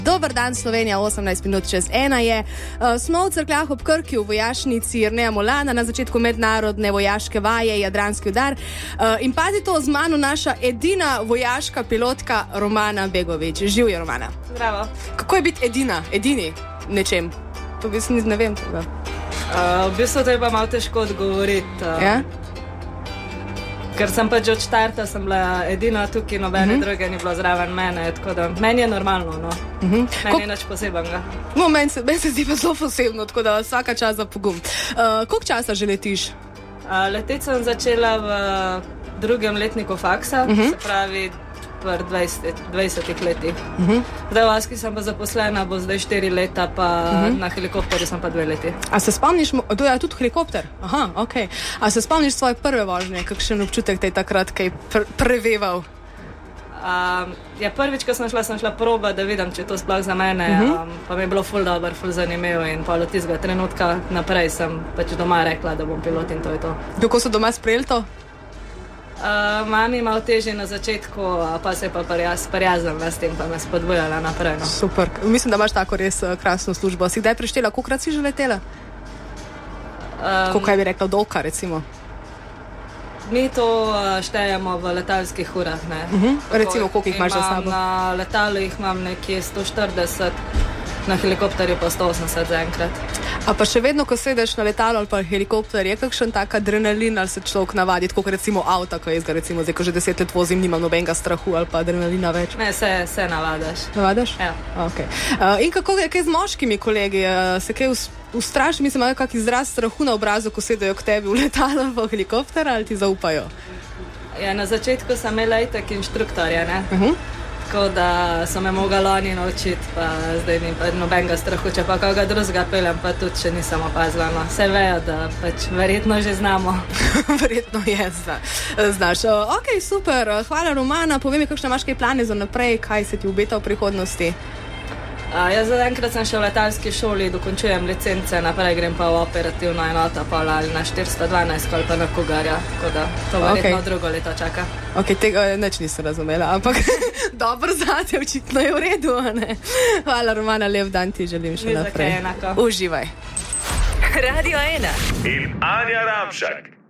Dober dan, Slovenija, 18 minut čez 1 je. Smo v Cerkljah ob Krki v vojašnici Jerneja Molana na začetku mednarodne vojaške vaje Jadranski udar. In pazi to, z mano naša edina vojaška pilotka Romana Begovič. Živjo, Romana. Zdravo. Kako je biti edini nečem? To v bistvu ne vem tega. V bistvu to je pa malo težko odgovoriti. Ja? Ker sem pač od štarta sem bila edina tukaj, nobene druge ni bilo zraven mene, tako da meni je normalno, no. Meni je nič posebenega. No, meni se zdi pa zelo posebno, tako da vsaka čas za pogum. Koliko časa že letiš? Leteti sem začela v drugem letniku faksa, se pravi v 20 letih. Zdaj v Aski sem pa zaposlena, bo zdaj 4 leta, pa na helikopterju sem pa 2 leti. A se spomniš, to je tudi helikopter? Aha, okej. A se spomniš svoje prve vožnje, kakšen občutek te je takrat kaj preveval? Ja, prvič, ko sem šla proba, da vidim, če je to sploh za mene, pa mi je bilo ful dobro, ful zanimivo in pa od tistega trenutka naprej sem pač doma rekla, da bom pilot in to je to. Kako so doma sprejeli to? Mami malo težje na začetku, pa se je pa prijazala s tem, pa me spodbujala naprej. No. Super. Mislim, da imaš tako res krasno službo. Si kdaj preštela? Kolikrat si že letela? Koliko bi rekla dolka, recimo? Mi to štejemo v letalskih urah, ne. Recimo, koliko jih imaš za sabo? Na letalu jih imam nekje 140, na helikopterju pa 180 zaenkrat. A pa še vedno, ko sedeš na letalo ali pa helikopter, je kakšen tak adrenalin ali se človek navadi, tako kot recimo avta, ko jaz ga recimo zdaj, ko že 10 let vozim, nimam nobenega strahu ali pa adrenalina več? Ne, se navadaš. Navadaš? Ja. Okay. In kako je kaj z moškimi kolegi? Se kaj ustraši, mislim, imajo kak izraz strahu na obrazu, ko sedajo k tebi v letalo v helikopter ali ti zaupajo? Ja, na začetku sem imela itak inštruktorja, ne? Tako da so me mogli oni naučiti, pa zdaj ni pa nobenega strahu, če pa koga drugega peljem, pa tudi še nisem opazila. No. Vse vejo, da pač verjetno že znamo. Verjetno je, znaš. Ok, super, hvala Romana, povej mi, kakšne imaš kaj plane za naprej, kaj se ti obeta v prihodnosti? Jaz zaenkrat sem še v letalski šoli, dokončujem licence, naprej grem pa v operativno enoto, pa ali na 412, ali pa na Cougarja, tako da to verjetno drugo leto čaka. Ok, tega neč nisem razumela, ampak dobro zate, očitno je v redu, ne? Hvala Romana, lep dan ti želim še naprej. Ni za kaj enako. Uživaj. Radio 1 in Anja Ramšak.